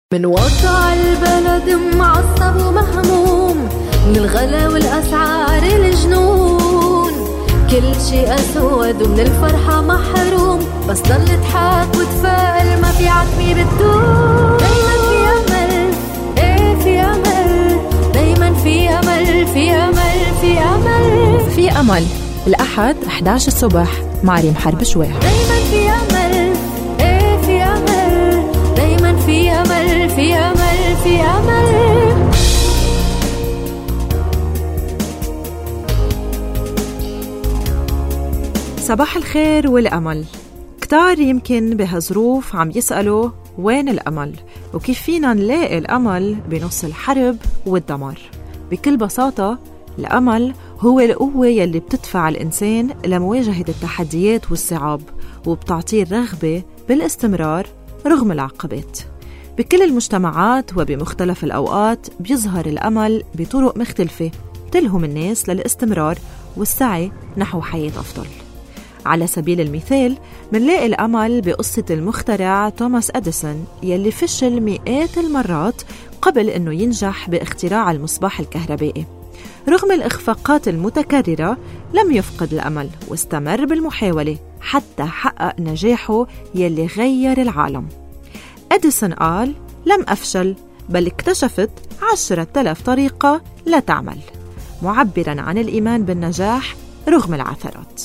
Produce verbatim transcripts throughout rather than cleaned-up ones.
من وضع البلد معصب ومهموم، من الغلا والأسعار الجنون، كل شيء أسود ومن الفرحة محروم، بس ضل تضحك وتفائل ما في عتمي بتدوم. دايما في أمل، ايه في أمل، دايما في أمل في أمل في أمل في أمل. الأحد إحدى عشر الصبح مع ريم حرب شوي. دايما في أمل، ايه في أمل، دايما في أمل في أمل في أمل. صباح الخير والأمل. كتار يمكن بهالظروف عم يسألوا وين الأمل وكيف فينا نلاقي الأمل بنص الحرب والدمار. بكل بساطة الأمل هو القوة يلي بتدفع الإنسان لمواجهة التحديات والصعاب وبتعطيه الرغبة بالاستمرار رغم العقبات. بكل المجتمعات وبمختلف الأوقات بيظهر الأمل بطرق مختلفة تلهم الناس للاستمرار والسعي نحو حياة أفضل. على سبيل المثال منلاقي الأمل بقصة المخترع توماس أديسون يلي فشل مئات المرات قبل أنه ينجح باختراع المصباح الكهربائي. رغم الإخفاقات المتكررة لم يفقد الأمل واستمر بالمحاولة حتى حقق نجاحه يلي غير العالم. أديسون قال: لم أفشل، بل اكتشفت عشرة آلاف طريقة لا تعمل، معبراً عن الإيمان بالنجاح رغم العثرات.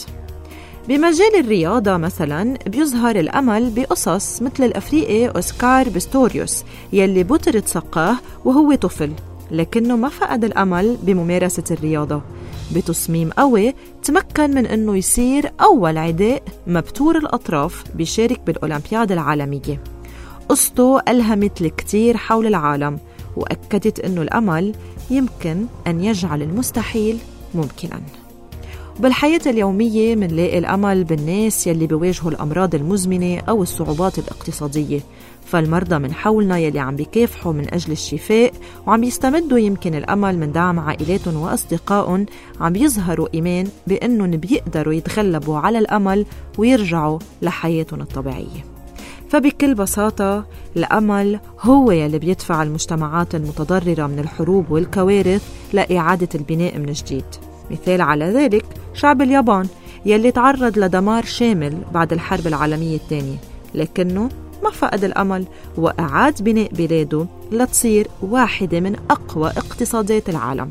بمجال الرياضة مثلاً بيظهر الأمل بقصص مثل الأفريقي أوسكار بيستوريوس يلي بطرت سقاه وهو طفل، لكنه ما فقد الأمل بممارسة الرياضة. بتصميم قوي تمكن من أنه يصير أول عداء مبتور الأطراف بيشارك بالأولمبياد العالمية. قصته ألهمت الكثير حول العالم وأكدت أنه الأمل يمكن أن يجعل المستحيل ممكناً. بالحياة اليومية منلاقي الأمل بالناس يلي بيواجهوا الأمراض المزمنة أو الصعوبات الاقتصادية، فالمرضى من حولنا يلي عم بيكافحوا من أجل الشفاء وعم يستمدوا يمكن الأمل من دعم عائلاتهم وأصدقائهم، عم بيظهروا إيمان بأنهم بيقدروا يتغلبوا على الأمل ويرجعوا لحياتهم الطبيعية. فبكل بساطة الأمل هو يلي بيدفع المجتمعات المتضررة من الحروب والكوارث لإعادة البناء من جديد. مثال على ذلك شعب اليابان يلي تعرض لدمار شامل بعد الحرب العالمية الثانية، لكنه ما فقد الأمل وأعاد بناء بلاده لتصير واحدة من أقوى اقتصادات العالم.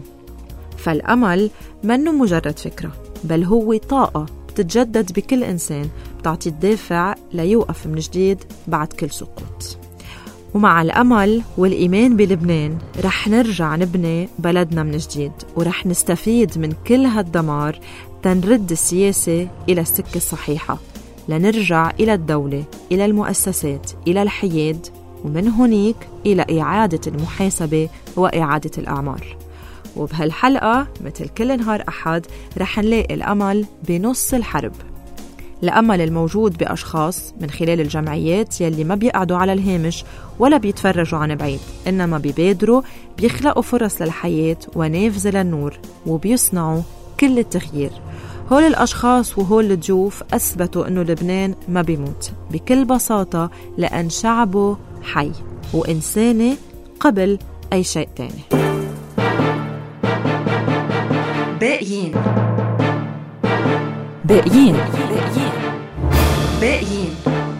فالأمل منه مجرد فكرة، بل هو طاقة بتتجدد بكل إنسان بتعطي الدافع ليوقف من جديد بعد كل سقوط. ومع الأمل والإيمان بلبنان رح نرجع نبني بلدنا من جديد، ورح نستفيد من كل هالدمار تنرد السياسة إلى السكة الصحيحة، لنرجع إلى الدولة، إلى المؤسسات، إلى الحياد، ومن هناك إلى إعادة المحاسبة وإعادة الأعمار. وبهالحلقة مثل كل نهار أحد رح نلاقي الأمل بنص الحرب. الأمل الموجود بأشخاص من خلال الجمعيات يلي ما بيقعدوا على الهامش ولا بيتفرجوا عن بعيد، إنما بيبادروا بيخلقوا فرص للحياة ونافذة للنور وبيصنعوا كل التغيير. هول الأشخاص وهول الضيوف أثبتوا إنه لبنان ما بيموت بكل بساطة، لأن شعبه حي وإنساني قبل أي شيء تاني. باقيين باقيين باقيين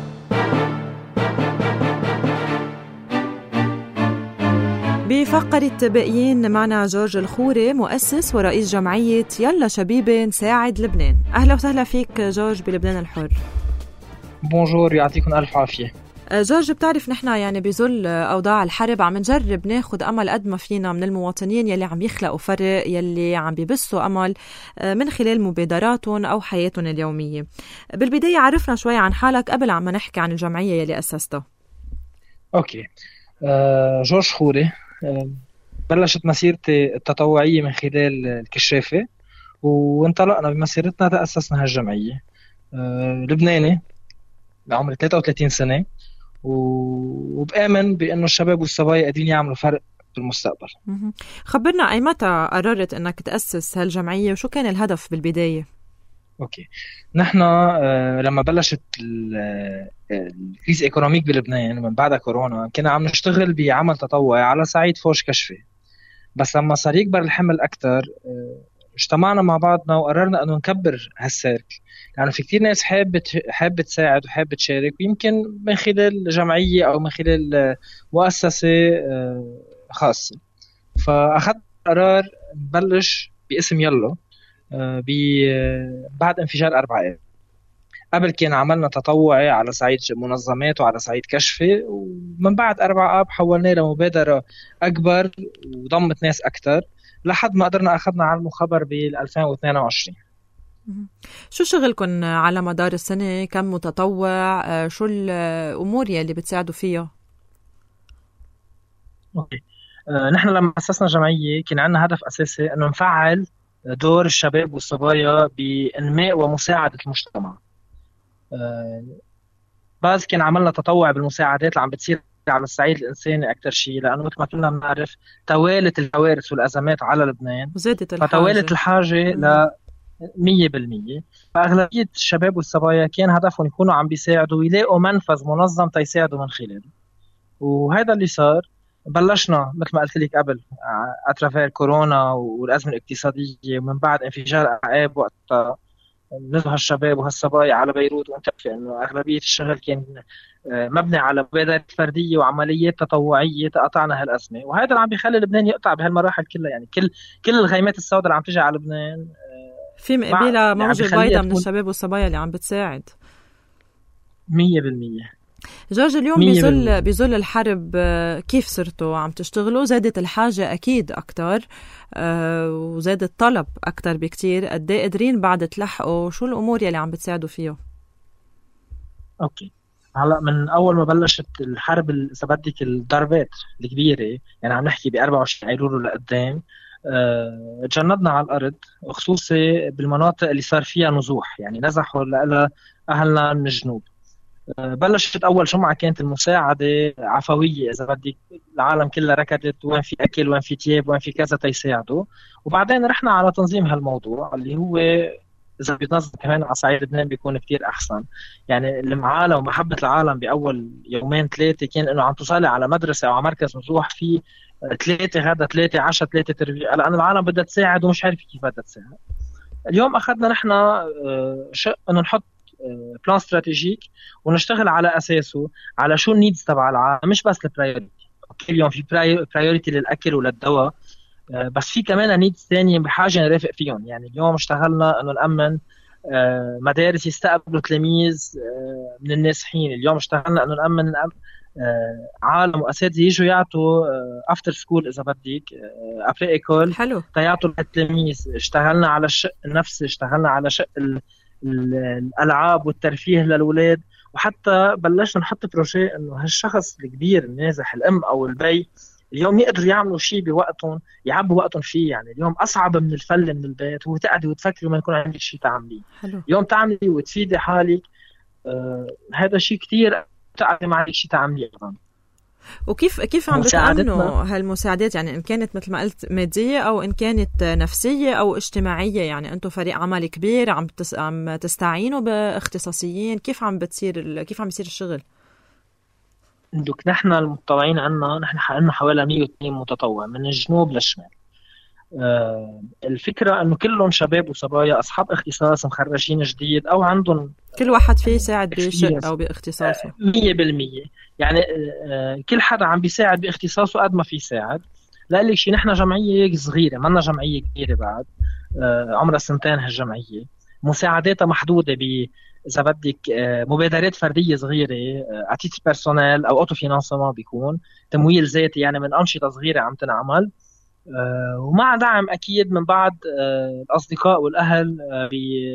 بفقرة باقيين معنا جورج الخوري، مؤسس ورئيس جمعية يلا شبيبة نساعد لبنان. أهلا وسهلا فيك جورج بلبنان الحر. بونجور، يعطيكم ألف عافية. جورج، بتعرف نحن يعني بظل أوضاع الحرب عم نجرب ناخد أمل قد ما فينا من المواطنين يلي عم يخلقوا فرق، يلي عم بيبثوا أمل من خلال مبادراتهم أو حياتهم اليومية. بالبداية عرفنا شوي عن حالك قبل عم نحكي عن الجمعية يلي أسستها. أوكي. آه، جورج خوري. آه، بلشت مسيرتي التطوعية من خلال الكشافة، وانطلقنا بمسيرتنا تأسسنا هالجمعية. آه، لبناني بعمر ثلاثة وثلاثين سنة، وبآمن بأنه الشباب والصبايا قادرين يعملوا فرق في المستقبل. خبرنا أي متى قررت أنك تأسس هالجمعية وشو كان الهدف بالبداية؟ اوكي. نحن آه، لما بلشت ال- آه، الكريز ايكونوميك بلبنان من بعد كورونا، كنا عم نشتغل بعمل تطوعي على صعيد فرش كشفي. بس لما صار يكبر الحمل اكثر، اجتمعنا مع بعضنا وقررنا انه نكبر هالسيرك، لانه في كثير ناس حابه حابه تساعد وحابه تشارك، ويمكن من خلال جمعيه او من خلال آه، مؤسسه آه، خاصه. فاخذت قرار نبلش باسم يلا آه، ب- آه، بعد انفجار أربعة آب. قبل كان عملنا تطوعي على صعيد منظمات وعلى صعيد كشفي، ومن بعد أربعة آب حولناه لمبادرة أكبر وضمت ناس أكثر، لحد ما قدرنا أخذنا عنه خبر بال ألفين واثنين وعشرين. مهم. شو شغلكم على مدار السنة؟ كم متطوع؟ آه، شو الأمور يلي بتساعدوا فيها؟ أوكي. آه، نحن لما أسسنا جمعية كان عندنا هدف أساسي أنه نفعل دور الشباب والصبايا بإنماء ومساعدة المجتمع. آه، بس كان عملنا تطوع بالمساعدات اللي عم بتصير على الصعيد الإنساني أكثر شيء، لأنه مثل ما كلنا بنعرف توالت الكوارث والأزمات على لبنان، وزادت فتوالت الحاجة. الحاجة مم. ل مية بالمية. فأغلبية الشباب والصبايا كان هدفهم يكونوا عم بيساعدوا ويلاقوا منفذ منظم تيساعدوا من خلاله، وهذا اللي صار. بلشنا مثل ما قلت لك قبل اترافير كورونا والازمه الاقتصاديه، ومن بعد انفجار اب وقتها نزلوا هالشباب وهالصبايا على بيروت. وانت بتعرفي انه اغلبيه الشغل كان آه، مبني على مبادرات فرديه وعمليات تطوعيه تقطعنا هالازمه، وهذا اللي عم بيخلي لبنان يقطع بهالمراحل كلها. يعني كل كل الغيمات السوداء اللي عم تجي على لبنان في مع مقابلها يعني عم موجة بيخليها بيضاء من تكون الشباب والصبايا اللي عم بتساعد. مية بالمية. جورج، اليوم مية بالمية. بظل بظل الحرب، آه، كيف صرتوا عم تشتغلوا؟ زادت الحاجة أكيد أكتر، آه، وزاد الطلب أكتر بكتير. قد ايه قادرين بعد تلحقوا؟ شو الأمور يلي عم بتساعدوا فيها؟ اوكي. هلا من اول ما بلشت الحرب ال- اذا بدك الضربات الكبيره، يعني عم نحكي ب أربعة وعشرين ايلول لقدام، آه، تجندنا على الارض، خصوصي بالمناطق اللي صار فيها نزوح، يعني نزحوا لها اهلنا من الجنوب. آه، بلشت اول جمعه كانت المساعده عفويه، اذا بدك العالم كلها ركضت وين في اكل وين في تياب وين في كذا تيساعدوا. وبعدين رحنا على تنظيم هالموضوع اللي هو اذا بيتنظم كمان على صعيد لبنان بيكون كتير احسن. يعني المعالم ومحبه العالم باول يومين ثلاثه كان انه عم توصلي على مدرسه او على مركز نزوح في ثلاثه غدا ثلاثه عشاء ثلاثه تربيع، لان العالم بدها تساعد ومش عارفه كيف بدها تساعد. اليوم اخذنا نحن آه، شق انه نحط آه، بلان استراتيجيك ونشتغل على اساسه على شو النيدز تبع العالم، مش بس البرايورتي. اوكي، اليوم في برايورتي للاكل وللدواء، آه، بس في كمان نيدز ثانيه بحاجه نرافق فيهم. يعني اليوم اشتغلنا انه نامن آه، مدارس يستقبلوا تلاميذ آه، من النازحين. اليوم اشتغلنا انه نامن آه، عالم واساتذه يجوا يعطوا افتر سكول اذا بدك ابري ايكول حلو. تيعطوا التلاميذ. اشتغلنا على الشق النفسي، اشتغلنا على شق ال- ال- الالعاب والترفيه للاولاد، وحتى بلشنا نحط بروجي انه هالشخص الكبير النازح الام او البي اليوم يقدروا يعملوا شيء بوقتهم، يعبوا وقتهم فيه. يعني اليوم اصعب من الفل من البيت هو تقعدي وتفكري ما يكون عندك شيء تعمليه. حلو. اليوم تعملي وتفيدي حالك، آه هذا شيء كتير. تقعدي ما عندك شيء تعمليه ايضا. وكيف كيف عم مساعدتنا بتأمنوا هالمساعدات؟ يعني إن كانت مثل ما قلت مادية أو إن كانت نفسية أو اجتماعية. يعني أنتم فريق عمل كبير، عم تس... عم تستعينوا باختصاصيين. كيف عم بتصير ال... كيف عم بيصير الشغل؟ عندك نحن المتطوعين عنا، نحن حقنا حوالي مية واثنين متطوع من الجنوب للشمال. آه الفكرة انه كلهم شباب وصبايا اصحاب اختصاص مخرجين جديد او عندهم كل واحد فيه يعني يساعد بشق أو باختصاصه. مية بالمية. يعني آه كل حدا عم بيساعد باختصاصه قد ما في يساعد. لقلك شي نحن جمعية صغيرة، منا جمعية كبيرة بعد، آه عمرها سنتين هالجمعية، مساعداتها محدودة ب إذا بدك آه مبادرات فردية صغيرة آه أتيتر بيرسونيل أو أوتو فينانسمون، بيكون تمويل ذاتي يعني من أنشطة صغيرة عم تنعمل، آه ومع دعم أكيد من بعض آه الأصدقاء والأهل آه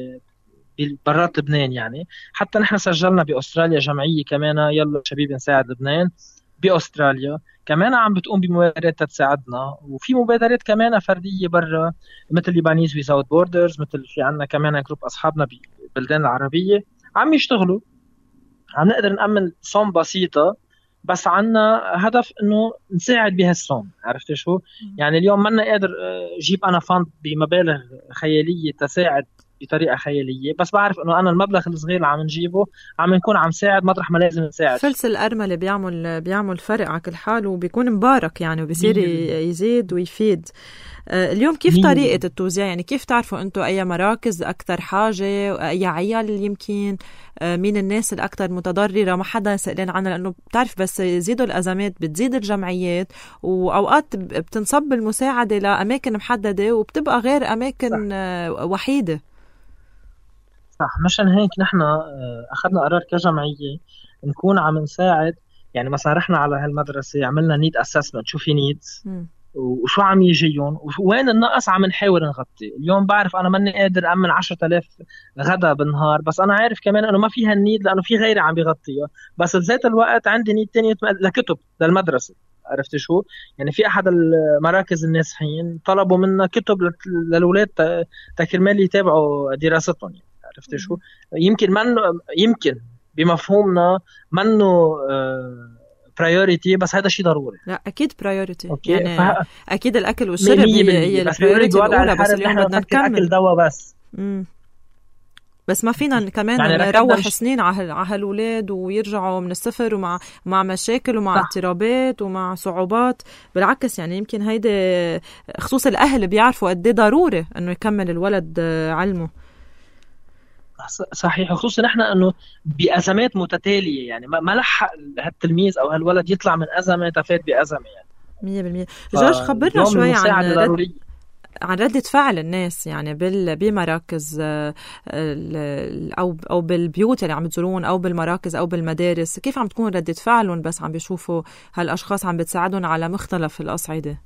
برات لبنان. يعني حتى نحن سجلنا بأستراليا جمعية كمان، يلا شبيب نساعد لبنان بأستراليا، كمان عم بتقوم بمبادرات تساعدنا. وفي مبادرات كمان فردية برا مثل ليبانيز ويزاوت بوردرز، مثل في عنا كمان جروب أصحابنا بالبلدان العربية عم يشتغلوا. عم نقدر نأمن صوم بسيطة، بس عنا هدف انه نساعد بهالصوم. عرفت شو؟ يعني اليوم منا قادر جيب انا فند بمبالغ خيالية تساعد بطريقه خياليه، بس بعرف انه انا المبلغ الصغير اللي عم نجيبه عم نكون عم ساعد مطرح ما لازم نساعد. فلس الأرملة بيعمل بيعمل فرق على كل حال، وبيكون مبارك يعني، وبيصير يزيد ويفيد. اليوم كيف طريقة التوزيع؟ يعني كيف تعرفوا أنتوا أي مراكز أكثر حاجة، أي عيال يمكن مين الناس الأكثر متضررة؟ ما حدا سألان عنها، لأنه بتعرف بس يزيدوا الأزمات بتزيد الجمعيات، وأوقات بتنصب المساعدة لأماكن محددة وبتبقى غير أماكن صح. وحيدة. صح، مشان هيك نحن أخذنا قرار كجمعية نكون عم نساعد. يعني مثلا رحنا على هالمدرسة عملنا نيد أسسمنت، شو في نيدز وشو عم يجيهم وين النقص، عم نحاول نغطي. اليوم بعرف أنا ماني قادر أمن عشرة آلاف غدا بالنهار، بس أنا عارف كمان أنه ما فيها النيد لأنه في غيري عم بيغطيها، بس بذات الوقت عندي نيد تاني لكتب للمدرسة. عرفت شو يعني؟ في أحد المراكز النازحين طلبوا منا كتب للأولاد تكرمال يتابعوا دراستهم يعني. عرفت شو؟ يمكن منه يمكن بمفهومنا منه برايوريتي، بس هذا شيء ضروري. لا اكيد برايوريتي يعني فه... اكيد الاكل والشرب هي البرايوريتي الاولى، بس اليوم بدنا نكمل اكل دواء بس. امم بس ما فينا كمان يعني نروح سنين على على هالولاد ويرجعوا من الصفر ومع مع مشاكل ومع اضطرابات ومع صعوبات. بالعكس يعني يمكن هيدا خصوص الاهل بيعرفوا قد ايه ضروري انه يكمل الولد علمه. صحيح، خصوصا نحن انه بازمات متتاليه، يعني ما لحق هالتلميذ او هالولد يطلع من ازمه تفات بازمه يعني مية بالمية. جورج خبرنا شوي عن رد... عن ردة فعل الناس يعني بال بمراكز او او بالبيوت اللي عم تزورون او بالمراكز او بالمدارس، كيف عم تكون ردة فعلهم بس عم بيشوفوا هالاشخاص عم بتساعدهم على مختلف الاصعده؟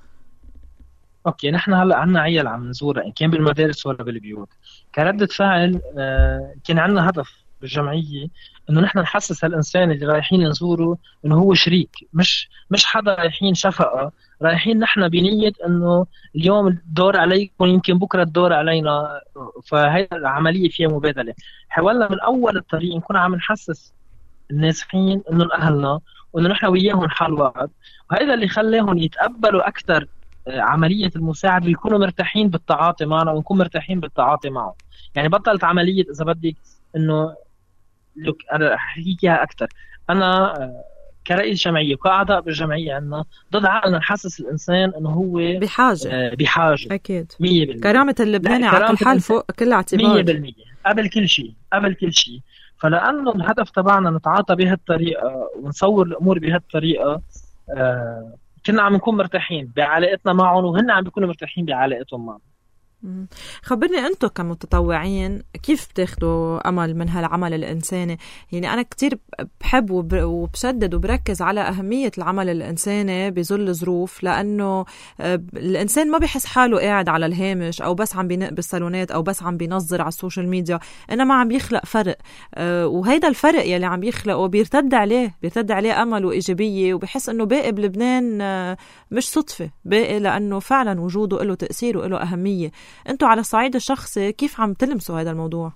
اوكي، نحن هلا عنا عيال عم نزورها ان كان بالمدارس ولا بالبيوت. كردة فعل آه كان عنا هدف بالجمعيه انه نحن نحسس هالانسان اللي رايحين نزوره انه هو شريك، مش مش حدا رايحين شفقه، رايحين نحن بنيه انه اليوم الدور عليكم يمكن بكره الدور علينا. فهي العمليه فيها مبادله. حاولنا من اول الطريق نكون عم نحسس النازحين انه اهلنا وانه نحن وياهم حال واحد، وهذا اللي خلاهم يتقبلوا اكثر عملية المساعدة ويكونوا مرتاحين بالتعاطي معنا ونكون مرتاحين بالتعاطي معه. يعني بطلت عملية إذا بدك إنه لك أنا أحكيها أكثر. أنا كرئيس جمعية وكأعضاء بالجمعية عنا ضد عقلنا نحسس الإنسان إنه هو بحاجة بحاجة أكيد مية بالمية. كرامة اللبناني على كل حال فوق كل اعتبار مية بالمية قبل كل شيء قبل كل شيء. فلأنه الهدف تبعنا نتعاطى بهالطريقة ونصور الأمور بهالطريقة، آه كنا عم نكون مرتاحين بعلاقتنا معهم وهن عم بيكونوا مرتاحين بعلاقتهم معنا. خبرني أنتم كمتطوعين كيف بتاخدوا أمل من هالعمل الإنساني؟ يعني أنا كتير بحب وبشدد وبركز على أهمية العمل الإنساني بظل ظروف، لأنه الإنسان ما بيحس حاله قاعد على الهامش أو بس عم بينق بالصالونات أو بس عم بينظر على السوشيال ميديا، إنما عم بيخلق فرق، وهيدا الفرق يلي عم بيخلقه بيرتد عليه بيرتد عليه أمل وإيجابية، وبيحس إنه باقي بلبنان مش صدفة، باقي لأنه فعلا وجوده له تأثير وله أهمية. أنتوا على الصعيد الشخصي كيف عم تلمسوا هذا الموضوع؟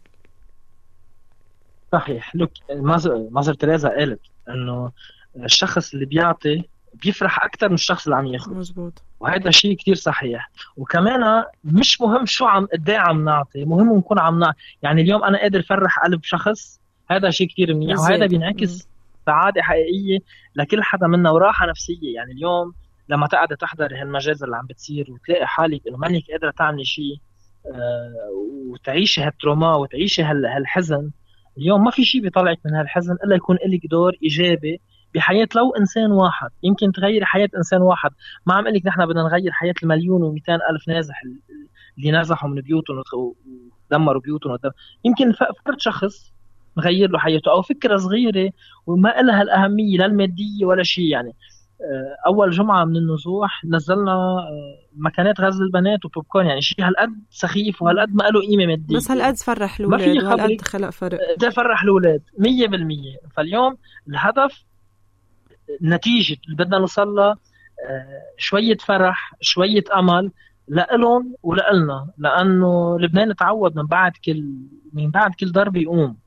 صحيح، لك مازر تريزا قالت إنه الشخص اللي بيعطي بيفرح أكتر من الشخص اللي عم ياخد. مزبوط. وهذا شيء كتير صحيح. وكمان مش مهم شو عم قد ايه عم نعطي، مهم نكون عم نعطي. يعني اليوم أنا قادر فرح قلب شخص، هذا شيء كتير منيح، وهذا بينعكس سعادة حقيقية لكل حدا منا وراحة نفسية. يعني اليوم لما تقعد تحضر هالمجازر اللي عم بتصير وتلاقي حالك انه مانك قادره تعملي شيء آه وتعيشي هالتروما وتعيشي هالحزن، اليوم ما في شيء بيطلعك من هالحزن الا يكون لك دور ايجابي بحياه لو انسان واحد. يمكن تغير حياه انسان واحد، ما عم اقول لك نحن بدنا نغير حياه المليون ومئتين الف نازح اللي نازحوا من بيوتهم ودمروا بيوتهم ودم. يمكن فرد شخص نغير له حياته، او فكره صغيره وما لها الاهميه لا الماديه ولا شيء. يعني اول جمعه من النزوح نزلنا مكانات غزل البنات وبوبكورن، يعني شيء هالقد سخيف وهالقد ما له قيمه ماديه، بس هالقد فرح الاولاد وهالقد خلق فرق، ده فرح الاولاد مية بالمية. فاليوم الهدف النتيجه اللي بدنا نوصل لها شويه فرح شويه امل لإلهم ولإلنا، لانه لبنان تعود من بعد كل من بعد كل ضربه يقوم.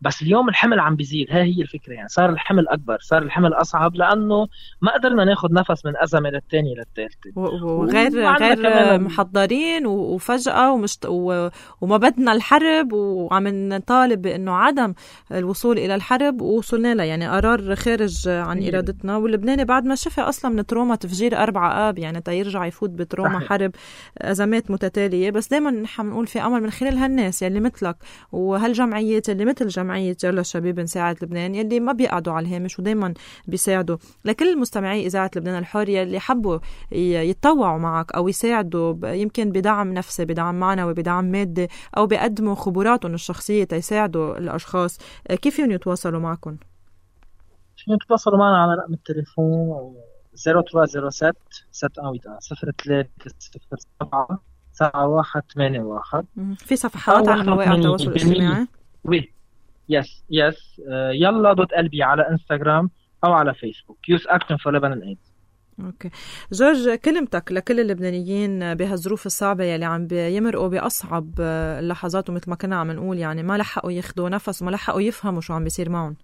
بس اليوم الحمل عم بيزيد، هاي هي الفكرة. يعني صار الحمل أكبر، صار الحمل أصعب، لأنه ما قدرنا ناخد نفس من أزمة للتانية للثالثة، وغير غير محضرين وفجأة ومشت... و... وما بدنا الحرب، وعم نطالب بأنه عدم الوصول إلى الحرب، ووصلنا لها يعني قرار خارج عن إرادتنا. واللبناني بعد ما شفى أصلا من تروما تفجير أربعة آب، يعني تيرجع يفوت بتروما صحيح. حرب، أزمات متتالية. بس دايما نحن نقول في أمل من خلال هالناس يلي مثلك وهالجمعيات اللي مثل جمعية يلا شباب نساعد لبنان، يلي ما بيقعدوا على الهامش ودايما بيساعدوا. لكل المستمعي إذاعة لبنان الحر يلي حبوا يتطوعوا معك أو يساعدوا، يمكن بدعم نفسي، بدعم معنوي، بدعم مادي، أو بيقدموا خبراتهم الشخصية تيساعدوا الأشخاص، كيف يتواصلوا معكم؟ يتواصلوا معنا على رقم التليفون صفر ثلاثة صفر سبعة صفر ثلاثة صفر سبعة سبعة واحد ثمانية واحد. في صفحات على مواقع التواصل الاجتماعي؟ وي يس يس يلا دوت قلبي على انستغرام او على فيسبوك Youth Action for Lebanon AIDS. اوكي جورج، كلمتك لكل اللبنانيين بهالظروف الصعبة يلي عم بيمرقوا بأصعب اللحظات، ومثل ما كنا عم نقول يعني ما لحقوا ياخدوا نفس وما لحقوا يفهموا شو عم بيصير معهم.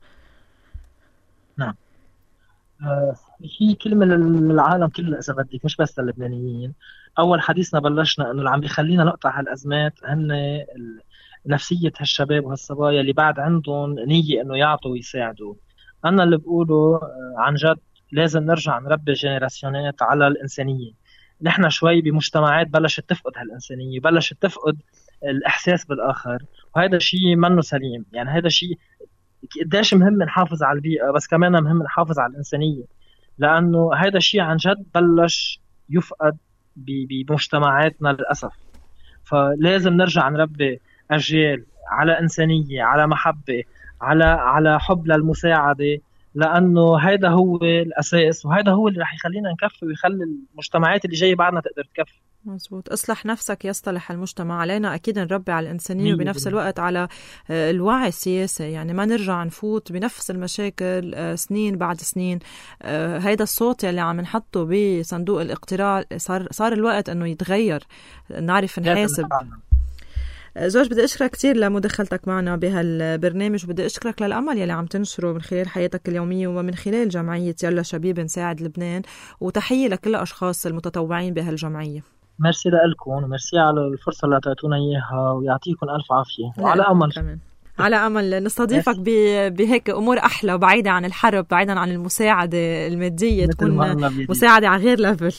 نعم آه، هي كلمة للعالم كله إذا بدك، مش بس للبنانيين. أول حديثنا بلشنا إنه اللي عم بيخلينا نقطع هالأزمات هن نفسية هالشباب وهالصبايا اللي بعد عندهم نية إنه يعطوا ويساعدوا. أنا اللي بقوله عن جد لازم نرجع نربي جينيراسيونات على الإنسانية. نحن شوي بمجتمعات بلشت تفقد هالإنسانية، بلشت تفقد الإحساس بالآخر، وهذا شيء منه سليم. يعني هذا شيء قديش مهم نحافظ على البيئة، بس كمان مهم نحافظ على الإنسانية، لأنه هذا الشيء عن جد بلش يفقد بمجتمعاتنا للأسف. فلازم نرجع نربي أجيال على إنسانية، على محبة، على على حب للمساعدة، لأنه هذا هو الأساس، وهذا هو اللي رح يخلينا نكفي ويخلي المجتمعات اللي جاي بعدنا تقدر تكفي. مزبوط. اصلح نفسك يصلح المجتمع. علينا أكيد نربي على الإنسانية وبنفس الوقت على الوعي السياسي، يعني ما نرجع نفوت بنفس المشاكل سنين بعد سنين. هيدا الصوت اللي عم نحطه بصندوق الاقتراع صار صار الوقت أنه يتغير، نعرف نحاسب. جورج، بدي أشكرك كتير لمداخلتك معنا بهالبرنامج، وبدي أشكرك للأمل يلي عم تنشره من خلال حياتك اليومية ومن خلال جمعية يلا شباب نساعد لبنان، وتحية لكل الأشخاص المتطوعين بهالجمعية. ميرسي لكم وميرسي على الفرصة اللي أعطيتونا إياها، ويعطيكم ألف عافية. وعلى أمل كمان. على أمل نستضيفك بهيك أمور أحلى وبعيدة عن الحرب، بعيدا عن المساعدة المادية، تكون مساعدة على غير ليفل.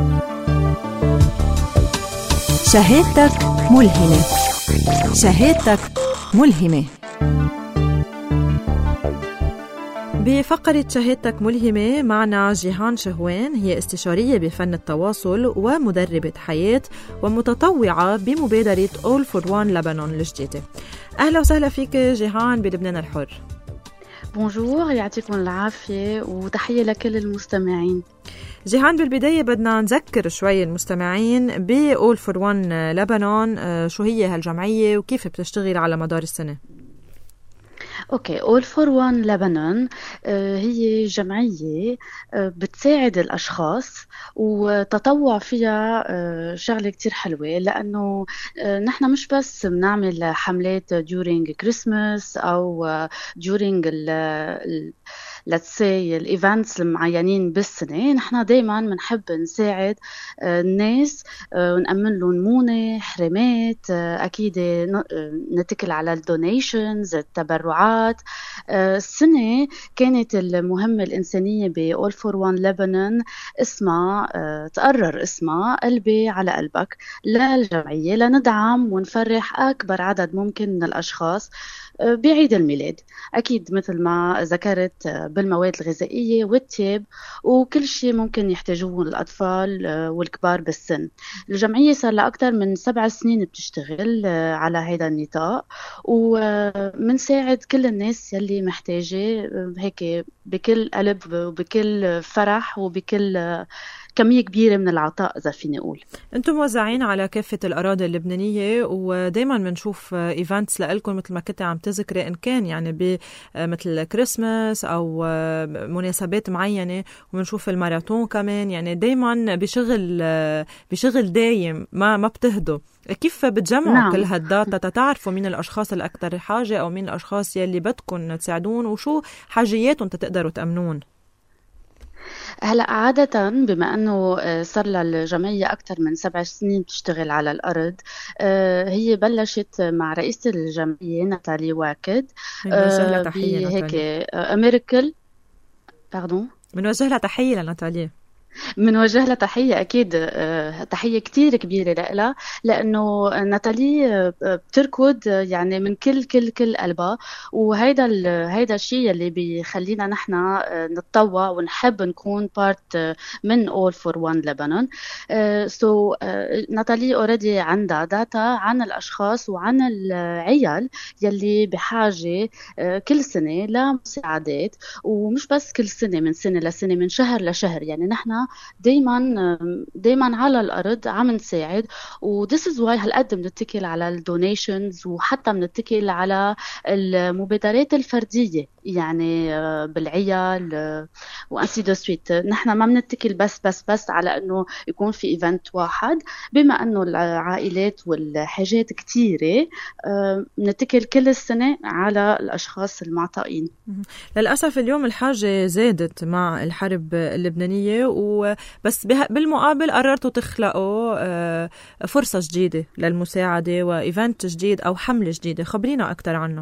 شهادتك ملهمة. شهادتك ملهمة. بفقرة شهادتك ملهمة معنا جيهان شهوان، هي استشارية بفن التواصل ومدربة حياة ومتطوعة بمبادرة All for One لبنان الجديدة. أهلا وسهلا فيك جيهان بلبنان الحر. بونجور، يعطيكم العافية وتحية لكل المستمعين. جيهان، بالبداية بدنا نذكر شوي المستمعين ب All for One لبنان، شو هي هالجمعية وكيف بتشتغل على مدار السنة؟ اوكي، All for One لبنان هي جمعية بتساعد الأشخاص، وتطوع فيها شغلة كتير حلوة، لأنه نحن مش بس بنعمل حملات during Christmas أو during ال let's say الايفنتس المعينين بالسنة. نحن دايما بنحب نساعد الناس ونأمن لهم مونة، حرمات، أكيد نتكل على الدونيشنز، التبرعات. السنة كانت المهمة الإنسانية ب All for One لبنان اسمها تقرر اسمها قلبي على قلبك للجمعية، لندعم ونفرح أكبر عدد ممكن من الأشخاص بعيد الميلاد. أكيد مثل ما ذكرت بالمواد الغذائية والتياب وكل شيء ممكن يحتاجوه الأطفال والكبار بالسن. الجمعية صار لها أكثر من سبع سنين بتشتغل على هذا النطاق، ومنساعد كل الناس يلي محتاجة هيك بكل قلب وبكل فرح وبكل كمية كبيرة من العطاء إذا فيني أقول. أنتم موزعين على كافة الأراضي اللبنانية، ودايما بنشوف إيفنتس لألكم مثل ما كنت عم تذكري، إن كان يعني بمثل كريسماس أو مناسبات معينة، وبنشوف الماراثون كمان، يعني دايما بشغل بشغل دايم ما ما بتهدوا. كيف بتجمعوا نعم. كل هالداتا تتعرفوا مين الأشخاص الأكثر حاجة أو مين الأشخاص يلي بدكم تساعدون، وشو حاجياتهم تقدروا تأمنون؟ هلأ عادة بما أنه صار للجمعية أكثر من سبع سنين بتشتغل على الأرض، هي بلشت مع رئيسة الجمعية ناتالي واكد بهيك أمريكال باردون بنوجه لها تحية لناتالي منوجه لها تحية أكيد، تحية كتير كبيرة لها، لأنه ناتالي بتركض يعني من كل كل كل قلبها، وهيدا هيدا الشيء اللي بيخلينا نحن نتطوع ونحب نكون بارت من All for One Lebanon. سو so, ناتالي أوريدي عندها داتا عن الأشخاص وعن العيال يلي بحاجة كل سنة لمساعدات، ومش بس كل سنة، من سنة لسنة، من شهر لشهر. يعني نحن دايما دايما على الأرض عم نساعد، و this is why هالقد بنتكل على الدونيشنز، وحتى بنتكل على المبادرات الفردية يعني بالعيال وأنسي دو سويت. نحن ما بنتكل بس بس بس على أنه يكون في إيفنت واحد، بما أنه العائلات والحاجات كتيرة بنتكل كل السنة على الأشخاص المعطائين. للأسف اليوم الحاجة زادت مع الحرب اللبنانية، وبس بالمقابل قررتوا تخلقوا فرصة جديدة للمساعدة وإيفنت جديد أو حملة جديدة. خبرينا أكتر عنه.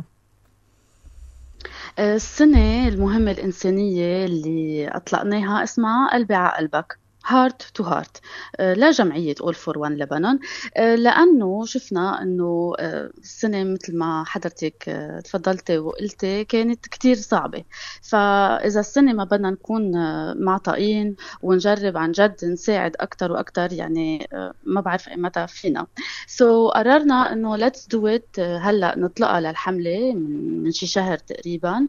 السنة المهمة الإنسانية اللي أطلقناها اسمها قلبي على قلبك، Heart to Heart، لجمعية All for One Lebanon، لأنه شفنا أنه السنة مثل ما حضرتك تفضلتي وقلتي كانت كتير صعبة. فإذا السنة ما بدنا نكون معطائين ونجرب عن جد نساعد أكتر وأكتر، يعني ما بعرف متى فينا. سو so قررنا أنه let's do it هلأ، نطلقها للحملة من شي شهر تقريبا،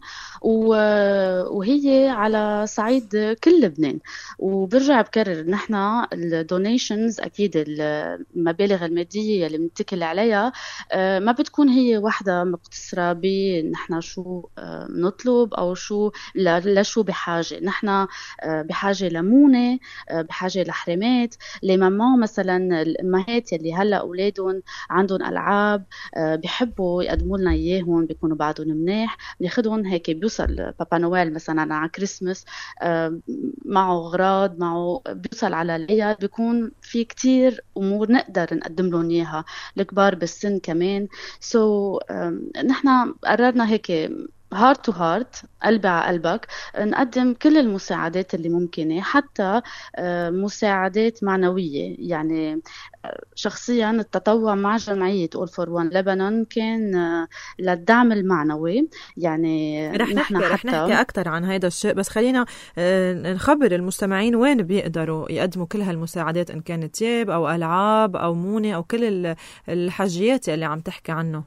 وهي على صعيد كل لبنان. وبرجع بكرر نحن الدونيشنز أكيد المبالغ المادية اللي بنتكل عليها ما بتكون هي واحدة مقتصرة بنحن شو نطلب أو شو لشو بحاجة. نحن بحاجة لمونة، بحاجة لحرمات لماما مثلا، الأمهات اللي هلأ أولادهم عندهم ألعاب بيحبوا يقدموا لنا إياهم، بيكونوا بعدهم مناح، بناخدهم هيك. بيوصل بابا نويل مثلا على كريسمس معه أغراض، معه بيوصل على العيال، بيكون في كتير أمور نقدر نقدم لهم إياها، الكبار بالسن كمان. سو so, نحن قررنا هيك heart to heart، قلبي على قلبك، نقدم كل المساعدات اللي ممكنة، حتى مساعدات معنوية. يعني شخصيا التطوع مع جمعية All for One Lebanon كان للدعم المعنوي. يعني رح نحكي, رح نحكي أكتر عن هذا الشيء، بس خلينا نخبر المستمعين وين بيقدروا يقدموا كل هالمساعدات، إن كانت تياب أو ألعاب أو مونة أو كل الحاجيات اللي عم تحكي عنه.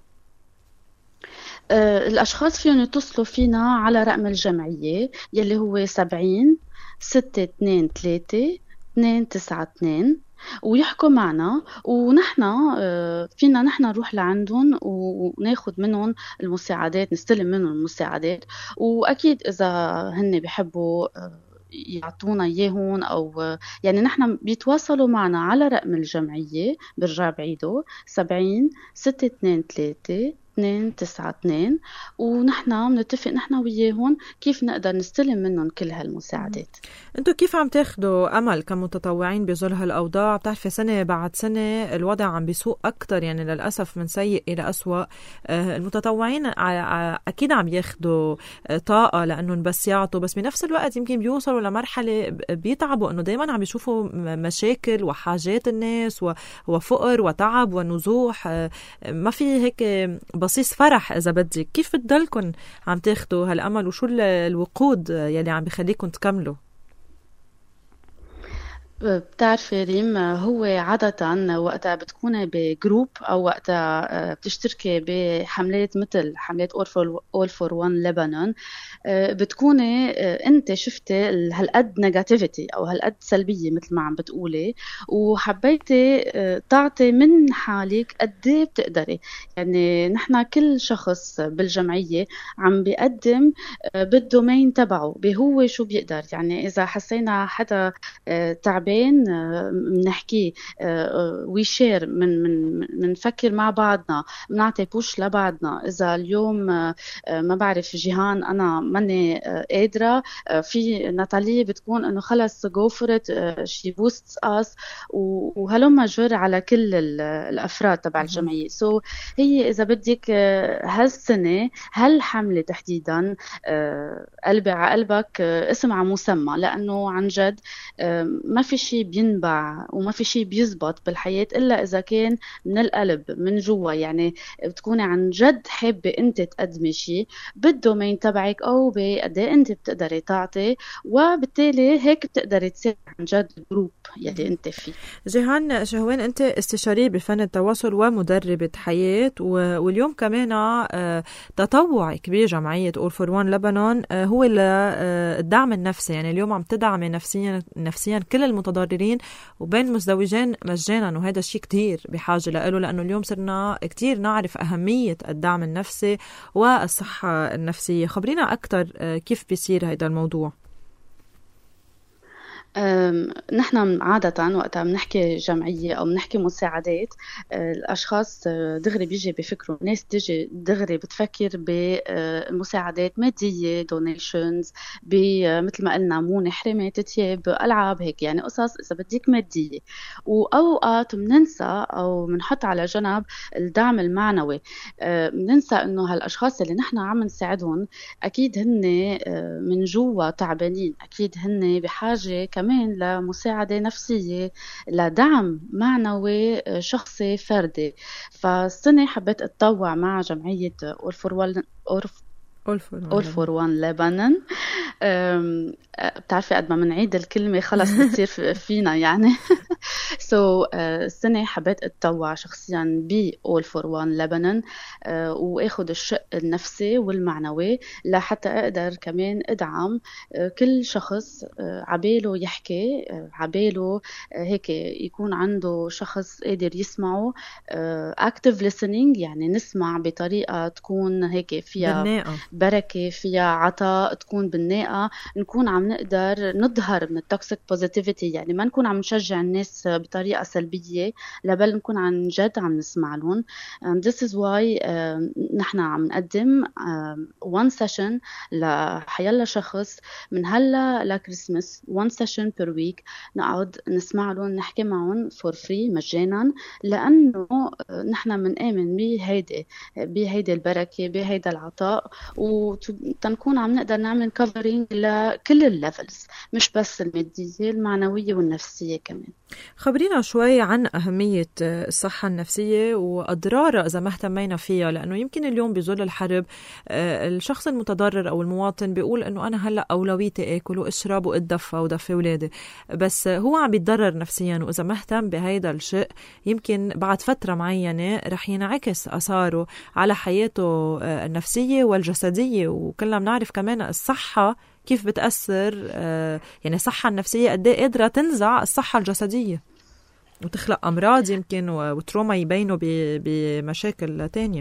الأشخاص فيهم يتصلوا فينا على رقم الجمعية يلي هو سبعين ستة اثنين ثلاثة اثنين تسعة اثنين، ويحكوا معنا، ونحن فينا نحن نروح لعندهم وناخد منهم المساعدات، نستلم منهم المساعدات. وأكيد إذا هن بيحبوا يعطونا إياهون، أو يعني نحن بيتواصلوا معنا على رقم الجمعية، برجع بعيده سبعين ستة اثنين ثلاثة اثنين تسعة اثنين، ونحن بنتفق نحن وياهم كيف نقدر نستلم منهم كل هالمساعدات. انتوا كيف عم تاخدوا امل كمتطوعين بظل هالاوضاع؟ بتعرفي سنه بعد سنه الوضع عم بيسوء اكثر، يعني للاسف من سيء الى اسوأ. المتطوعين اكيد عم ياخدوا طاقه لانهم بس يعطوا، بس بنفس الوقت يمكن بيوصلوا لمرحله بيتعبوا، انه دائما عم بيشوفوا مشاكل وحاجات الناس وفقر وتعب ونزوح، ما في هيك بصيص فرح إذا بدك. كيف بتضلكن عم تاخدوا هالأمل، وشو الوقود يلي عم بيخليكم تكملوا؟ بتعرفي ريم، هو عادة وقتها بتكوني بجروب أو وقتها بتشتركي بحملات مثل حملات All for One Lebanon، بتكوني انت شفتي هالقد نيجاتيفيتي او هالقد سلبيه مثل ما عم بتقولي، وحبيتي تعطي من حالك قد ايه بتقدري. يعني نحن كل شخص بالجمعيه عم بيقدم بالدومين تبعه بهو شو بيقدر. يعني اذا حسينا حدا تعبان بنحكي وي شير، من من بنفكر مع بعضنا، بنعطي بوش لبعضنا. اذا اليوم ما بعرف جيهان انا ماني قادرة، في ناتالي بتكون انه خلص go for it she boosts us، وهلما جر على كل الافراد تبع الجمعية. سو so هي اذا بدك هالسنة هالحملة تحديدا قلبي على قلبك اسمها مسمى، لانه عن جد ما في شيء بينبع وما في شيء بيزبط بالحياة الا اذا كان من القلب من جوا. يعني بتكوني عن جد حابة انت تقدمي شيء بالدومين تبعك او بقد ايه انت بتقدري تعطي، وبالتالي هيك بتقدري تساعد عن جد الجروب يلي انت فيه. جيهان شهوان، انت استشارية بفن التواصل ومدربة حياة، واليوم كمان تطوعك بجمعية All for One Lebanon هو الدعم النفسي. يعني اليوم عم تدعمي نفسيا نفسيا كل المتضررين وبين مزدوجين مجانا، وهذا الشيء كتير بحاجة له، لأنه اليوم صرنا كتير نعرف أهمية الدعم النفسي والصحة النفسية. خبرينا أكتر كيف بيصير هذا الموضوع؟ نحن عادة وقتها بنحكي جمعية أو بنحكي مساعدات، الأشخاص دغري بيجي بفكروا، ناس تيجي دغري بتفكر بمساعدات مادية donations، مثل ما قلنا مونة، حرمة، تتياب، ألعاب، هيك يعني قصص إذا بديك مادية. وأوقات بننسى أو بنحط على جنب الدعم المعنوي، بننسى إنه هالأشخاص اللي نحن عم نساعدهم أكيد هن من جوا تعبانين، أكيد هن بحاجة كمان لمساعدة نفسية، لدعم معنوي شخصي فردي. فالسنة حبيت أتطوع مع جمعية All for One All for One Lebanon. بتعرفي قد ما منعيد الكلمة خلص بتصير فينا يعني. سو so, uh, السنة حبيت أتطوع شخصيا ب All for One Lebanon، uh, وأخذ الشق النفسي والمعنوي لحتى أقدر كمان أدعم uh, كل شخص uh, عباله يحكي، uh, عباله uh, هيك يكون عنده شخص قادر يسمعه، uh, active listening، يعني نسمع بطريقة تكون هيك فيها بالناقة. بركة، فيها عطاء، تكون بالناقة، نكون عم نقدر نظهر من التوكسيك بوزيتيفيتي، يعني ما نكون عم نشجع الناس بطريقة سلبية، لبل نكون عن جد عم نسمع لهم. and this is why uh, نحن عم نقدم uh, one session لحيالله شخص من هلا لكريسمس، one session per week نقعد نسمع لهم، نحكي معهم for free مجانا، لأنه نحن منآمن بهيدي بهيدي البركة، بهيدا العطاء، وتنكون عم نقدر نعمل covering لكل الليفلز، مش بس المادية، المعنوية والنفسية كمان. خبرينا شوي عن أهمية الصحة النفسية وأضرارها إذا ما اهتمينا فيها، لأنه يمكن اليوم بظل الحرب الشخص المتضرر أو المواطن بيقول أنه أنا هلأ أولويتي أكل وأشرب وأتدفى ودفي أولادي، بس هو عم بيتضرر نفسيا، وإذا ما اهتم بهيدا الشيء يمكن بعد فترة معينة رح ينعكس أثاره على حياته النفسية والجسدية. وكلنا بنعرف كمان الصحة كيف بتأثر، يعني الصحة النفسية قد ايه قادرة تنزع الصحة الجسدية وتخلق أمراض يمكن وتروما يبينوا بمشاكل تانية.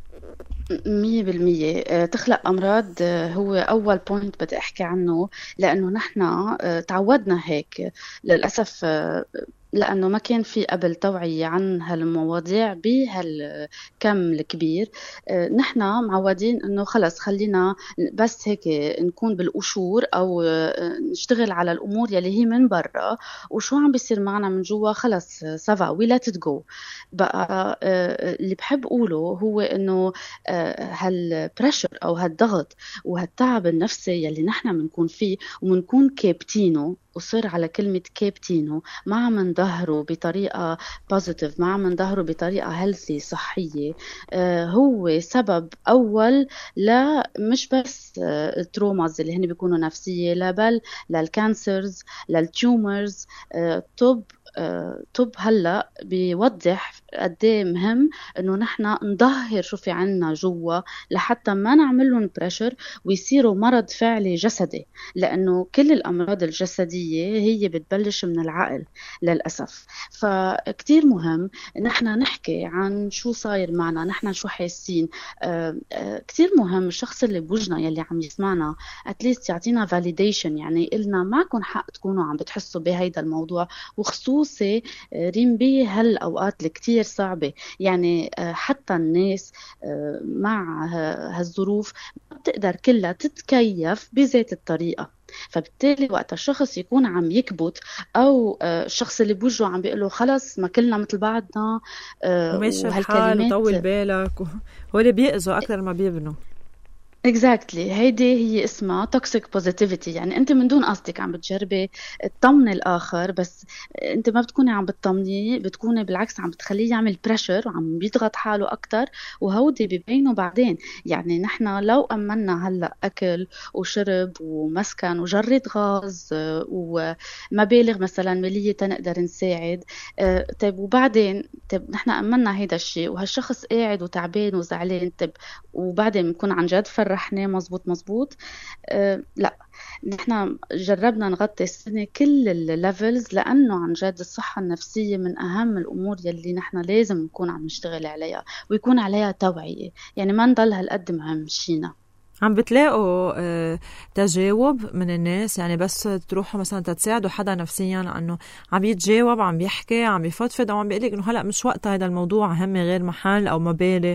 مية بالمية تخلق أمراض، هو أول بوينت بدي أحكي عنه، لأنه نحن تعودنا هيك للأسف، لأنه ما كان في قبل توعية عن هالمواضيع بهالكم الكبير. نحن معودين إنه خلص خلينا بس هيك نكون بالقشور أو نشتغل على الأمور يلي هي من برا، وشو عم بيصير معنا من جوا خلص سافا we let it go. بقى اللي بحب أقوله هو إنه هالبريشر أو هالضغط وهالتعب النفسي يلي نحن منكون فيه ومنكون كابتينه، وصر على كلمة كابتينو، ما عم نضل نظهره بطريقة بوزيتيف، ما عم نظهره بطريقة هيلثي صحية، هو سبب أول لا مش بس التروماز اللي هن بيكونوا نفسية، لا بل للكانسرز، للتيومرز. طب طب هلا بيوضح قديه مهم انه نحن نظهر شو في عنا جوا لحتى ما نعمل لهم بريشر ويصيروا مرض فعلي جسدي، لانه كل الامراض الجسديه هي بتبلش من العقل للاسف. فكتير مهم نحن نحكي عن شو صاير معنا، نحن شو حاسين. كتير مهم الشخص اللي بوجنا يلي عم يسمعنا اتليست يعطينا فاليديشن، يعني إلنا معكم حق تكونوا عم بتحسوا بهيدا الموضوع، وخصوصي ريم بي هالأوقات اللي كتير صعبة. يعني حتى الناس مع هالظروف ما بتقدر كلها تتكيف بذات الطريقة، فبالتالي وقت الشخص يكون عم يكبت او الشخص اللي بوجهه عم بيقوله خلص ما كلنا مثل بعضنا وماشي الحال وطول بالك، هو اللي بيأذوا اكثر ما بيبنوا. exactly هيدي هي اسمها toxic positivity. يعني انت من دون قصدك عم بتجربي تطمني الاخر، بس انت ما بتكوني عم بتطمنيه، بتكوني بالعكس عم بتخليه يعمل بريشر وعم بيضغط حاله اكتر، وهودي بيبينوا بعدين. يعني نحن لو امنا هلا اكل وشرب ومسكن وجرة غاز ومبالغ مثلا ماليه تنقدر نساعد، طيب وبعدين طيب نحن امنا هيدا الشيء وهالشخص قاعد وتعبان وزعلان، طيب وبعدين بنكون عن جد فرحنا مزبوط مزبوط؟ أه لا، نحن جربنا نغطي السنة كل الليفلز، لأنه عن جد الصحة النفسية من أهم الأمور يلي نحن لازم نكون عم نشتغل عليها ويكون عليها توعية، يعني ما نضل هالقد مهمشينا. عم بتلاقوا اه تجاوب من الناس؟ يعني بس تروحوا مثلا تتساعدوا حدا نفسيا لأنه عم يتجاوب، عم بيحكي، عم بيفضفض، أو عم بيقلك إنه هلأ مش وقت هذا الموضوع، همي غير محل أو مبالي؟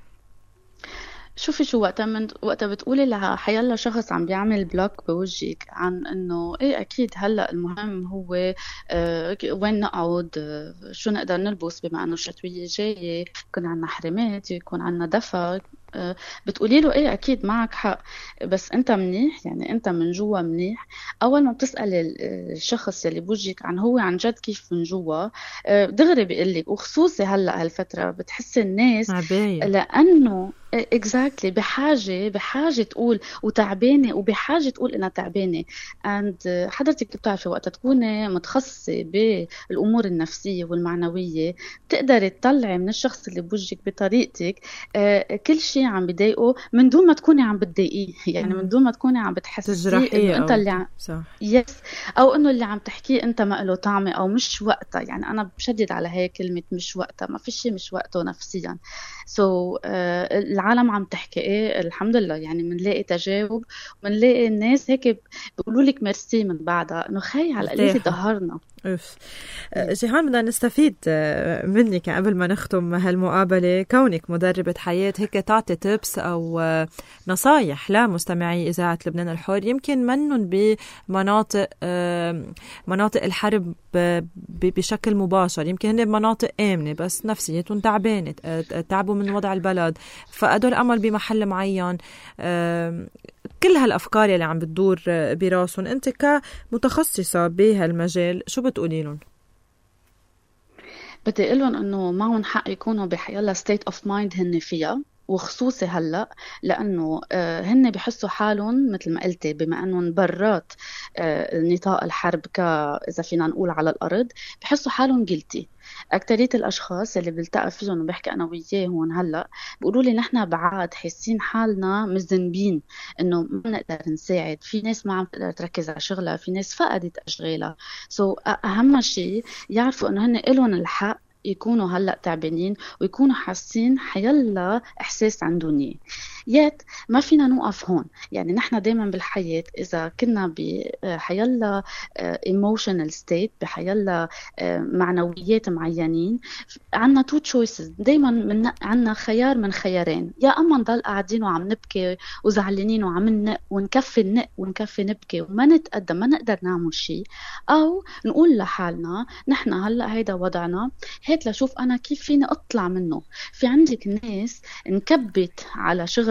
شوفي شو وقتها من وقتها بتقولي لحيالله شخص عم بيعمل بلوك بوجهك عن انه ايه اكيد هلا المهم هو اه وين نقعد، اه شو نقدر نلبس بما انه الشتويه جايه، يكون عنا حرمات، يكون عنا دفا، اه بتقولي له ايه اكيد معك حق، بس انت منيح؟ يعني انت من جوا منيح؟ اول ما بتسال الشخص اللي بوجهك عن هو عن جد كيف من جوا، اه دغري بيقلك. وخصوصي هلا هالفتره بتحس الناس عباية. لانه exactly بحاجة بحاجة تقول وتعبانة، وبحاجة تقول إنها تعبانة. and حضرتك بتعرفي وقت تكوني متخصصة بالأمور النفسية والمعنوية بتقدري تطلعي من الشخص اللي بوجهك بطريقتك كل شيء عم بضايقه من دون ما تكوني عم بتضايقيه، يعني من دون ما تكوني عم بتحسيه إنه أنت اللي عم صح. يس أو إنه اللي عم تحكيه أنت ما له طعمة أو مش وقتها. يعني أنا بشدد على هاي كلمة مش وقتها، ما في شيء مش وقته نفسيا. so uh, العالم عم تحكي ايه الحمد لله، يعني منلاقي تجاوب ومنلاقي الناس هيك بيقولوا لك ميرسي من بعدها انه خي على القليل ظهرنا. اوف جيهان، بدنا نستفيد منك قبل ما نختم هالمقابله، كونك مدربه حياه، هيك تعطي تيبس او نصايح لمستمعي اذاعه لبنان الحر يمكن منن بمناطق مناطق الحرب بشكل مباشر، يمكن هن بمناطق امنه بس نفسيتهم تعبانه، تعبوا من وضع البلد، فقدوا الامل بمحل معين، كل هالافكار اللي عم بتدور براسهم، انت كمتخصصه بهالمجال شو بتقولي لهم؟ بدي اقول لهم انه معهم حق يكونوا بحيالله state of mind هن فيها، وخصوصي هلا لانه آه هن بحسوا حالهم مثل ما قلتي بما انهم برات آه نطاق الحرب ك اذا فينا نقول على الارض، بحسوا حالهم جلتي. أكترية الأشخاص اللي بلتقى فيهم وبحكي أنا وياهم هلأ بيقولوا لي نحن بعاد حاسين حالنا مذنبين إنه ما نقدر نساعد، في ناس ما عم تقدر تركز على شغلها، في ناس فقدت أشغالها. سو so, أهم شيء يعرفوا إنه هن إلهم الحق يكونوا هلأ تعبانين ويكونوا حاسين حيلا إحساس عندهم إياه. يات ما فينا نوقف هون، يعني نحن دايما بالحياة إذا كنا بحيلا emotional state، بحيلا معنويات معينين، عنا two choices دايما، من عنا خيار من خيارين، يا أما نضل قاعدين وعم نبكي وزعلانين وعم ننق ونكفي النق ونكفي نبكي وما نتقدم ما نقدر نعمل شيء، أو نقول لحالنا نحن هلأ هيدا وضعنا، هات لشوف أنا كيف فيني أطلع منه. في عندك ناس نكبت على شغل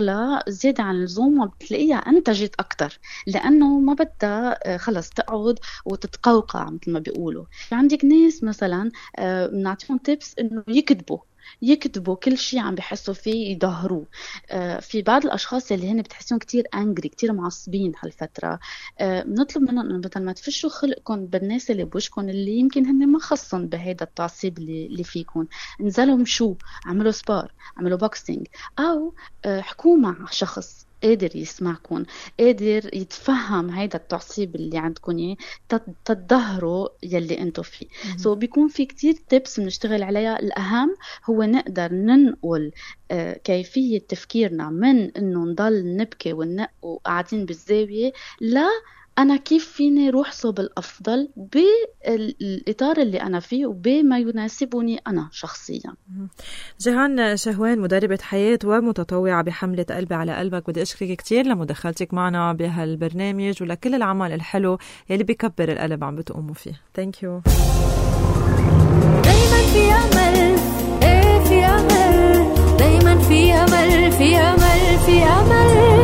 شغلها زيادة عن اللزوم وبتلاقيها أنتجت أكتر، لأنه ما بدها خلص تقعد وتتقوقع مثل ما بيقولوا. عندك ناس مثلا بنعطيهم تيبس إنه يكتبوا يكتبوا كل شيء عم بيحسوا فيه يظهروه. آه في بعض الأشخاص اللي هن بتحسون كتير أنجري كتير معصبين هالفترة، آه بنطلب منهم إنه مثل ما تفشوا خلقكم بالناس اللي بوشكم اللي يمكن هن ما خصن بهذا التعصيب اللي, اللي فيكم. انزلوا مشوا، عملوا سبار، عملوا بوكسينج، أو آه حكوا مع شخص قادر يسمعكم، قادر يتفهم هيدا التعصيب اللي عندكم اياه تتظهروا يلي انتو فيه. سو so بيكون في كتير تيبس بنشتغل عليها. الأهم هو نقدر ننقل آه كيفية تفكيرنا من انه نضل نبكي وننق وقاعدين بالزاوية، لا أنا كيف فيني روح صوب الأفضل بالإطار اللي أنا فيه وبما يناسبني أنا شخصيا. جيهان شهوان، مدربة حياة ومتطوعة بحملة قلبي على قلبك، بدي أشكرك كتير لمداخلتك معنا بهالبرنامج ولكل العمل الحلو يلي بيكبر القلب عم بتقوموا فيه. Thank you. دايما في أمل، إيه في أمل، دايما في أمل، في أمل، في أمل.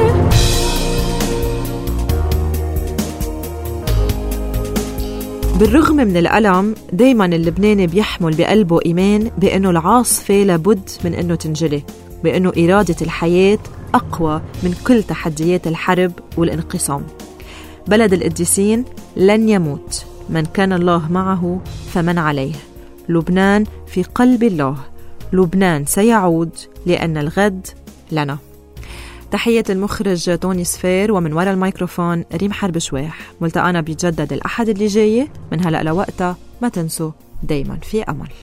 بالرغم من الألم دايماً اللبناني بيحمل بقلبه إيمان بأنه العاصفة لابد من أنه تنجلي، بأنه إرادة الحياة أقوى من كل تحديات الحرب والانقسام. بلد القديسين لن يموت، من كان الله معه فمن عليه. لبنان في قلب الله، لبنان سيعود لأن الغد لنا. تحية المخرج توني سفير، ومن وراء الميكروفون ريم حرب شواح. ملتقانا بيتجدد الأحد اللي جاي، من هلأ لوقتها ما تنسوا دايما في أمل.